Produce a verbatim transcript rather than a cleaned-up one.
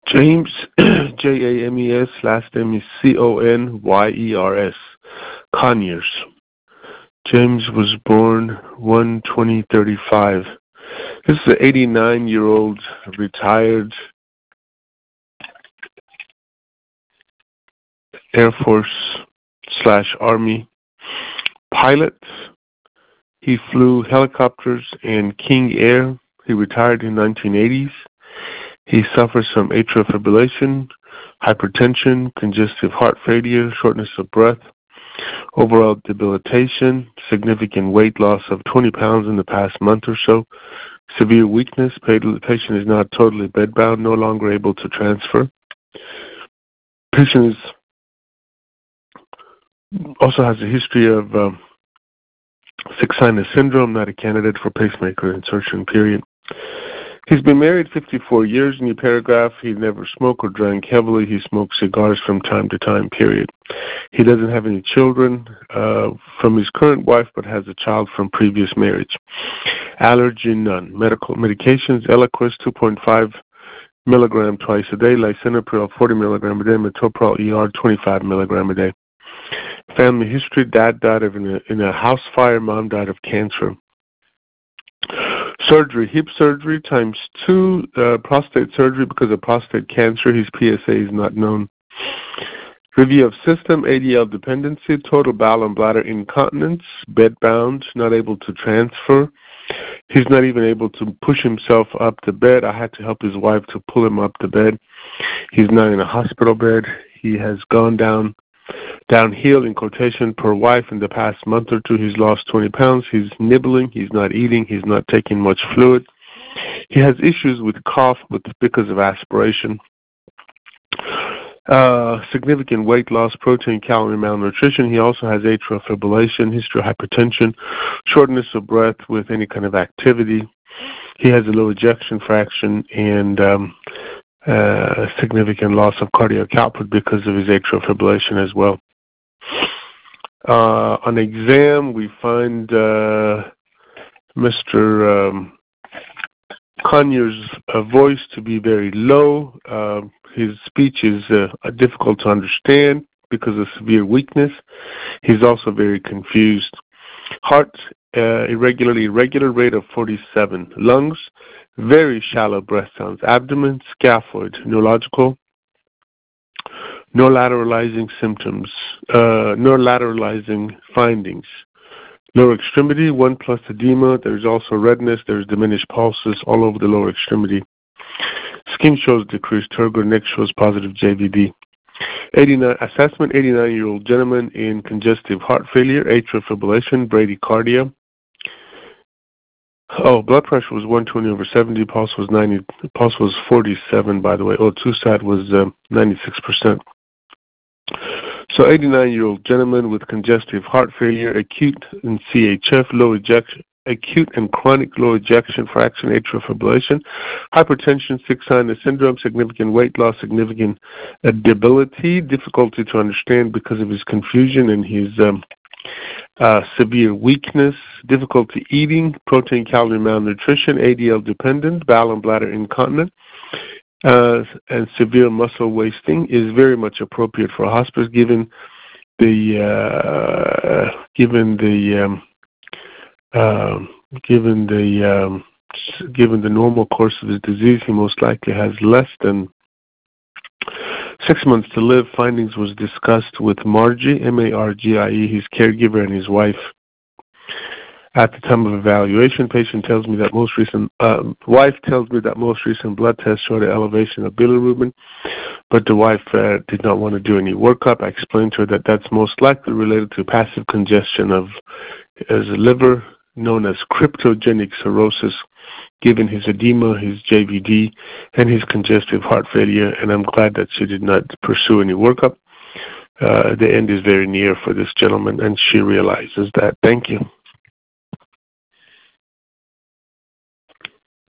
James, J A M E S, last name is C O N Y E R S, Conyers. James was born one twenty thirty-five. This is an eighty-nine-year-old retired Air Force slash Army pilot. He flew helicopters and King Air. He retired in nineteen eighties. He suffers from atrial fibrillation, hypertension, congestive heart failure, shortness of breath, overall debilitation, significant weight loss of twenty pounds in the past month or so, severe weakness. Patient is now totally bedbound, no longer able to transfer. Patient is, also has a history of um, sick sinus syndrome, not a candidate for pacemaker insertion, period. He's been married fifty-four years. New paragraph. He never smoked or drank heavily. He smoked cigars from time to time, period. He doesn't have any children uh, from his current wife, but has a child from previous marriage. Allergy, none. Medical medications, Eliquis, two point five milligram twice a day. Lisinopril, forty milligram a day. Metoprolol E R, twenty-five milligram a day. Family history, dad died of in a, in a house fire. Mom died of cancer. Surgery, hip surgery times two, uh, prostate surgery because of prostate cancer. His P S A is not known. Review of system, A D L dependency, total bowel and bladder incontinence, bedbound, not able to transfer. He's not even able to push himself up to bed. I had to help his wife to pull him up to bed. He's now in a hospital bed. He has gone down downhill, in quotation, per wife in the past month or two. He's lost twenty pounds. He's nibbling. He's not eating. He's not taking much fluid. He has issues with cough with, because of aspiration. Uh, significant weight loss, protein, calorie malnutrition. He also has atrial fibrillation, history of hypertension, shortness of breath with any kind of activity. He has a low ejection fraction and um, uh, significant loss of cardiac output because of his atrial fibrillation as well. Uh, on exam, we find uh, Mister Um, Conyers' uh, voice to be very low. Uh, his speech is uh, difficult to understand because of severe weakness. He's also very confused. Heart, uh, irregularly irregular rate of forty-seven. Lungs, very shallow breath sounds. Abdomen, scaphoid. Neurological, no lateralizing symptoms, uh, no lateralizing findings. Lower extremity, one plus edema. There's also redness. There's diminished pulses all over the lower extremity. Skin shows decreased turgor. Neck shows positive J V D. eighty-nine assessment, eighty-nine-year-old gentleman in congestive heart failure, atrial fibrillation, bradycardia. Oh, blood pressure was one twenty over seventy. Pulse was ninety. Pulse was forty-seven, by the way. Oh, two-sat was uh, ninety-six percent. So eighty-nine-year-old gentleman with congestive heart failure, acute and C H F, low ejection, acute and chronic low ejection fraction, atrial fibrillation, hypertension, sick sinus syndrome, significant weight loss, significant uh, debility, difficulty to understand because of his confusion and his um, uh, severe weakness, difficulty eating, protein, calorie malnutrition, A D L dependent, bowel and bladder incontinent, Uh, and severe muscle wasting is very much appropriate for hospice, given the uh, given the um, uh, given the um, given the normal course of his disease. He most likely has less than six months to live. Findings was discussed with Margie, M A R G I E, his caregiver, and his wife. At the time of evaluation, patient tells me that most recent, uh, wife tells me that most recent blood tests showed an elevation of bilirubin, but the wife uh, did not want to do any workup. I explained to her that that's most likely related to passive congestion of his liver, known as cryptogenic cirrhosis, given his edema, his J V D, and his congestive heart failure, and I'm glad that she did not pursue any workup. Uh, the end is very near for this gentleman, and she realizes that. Thank you.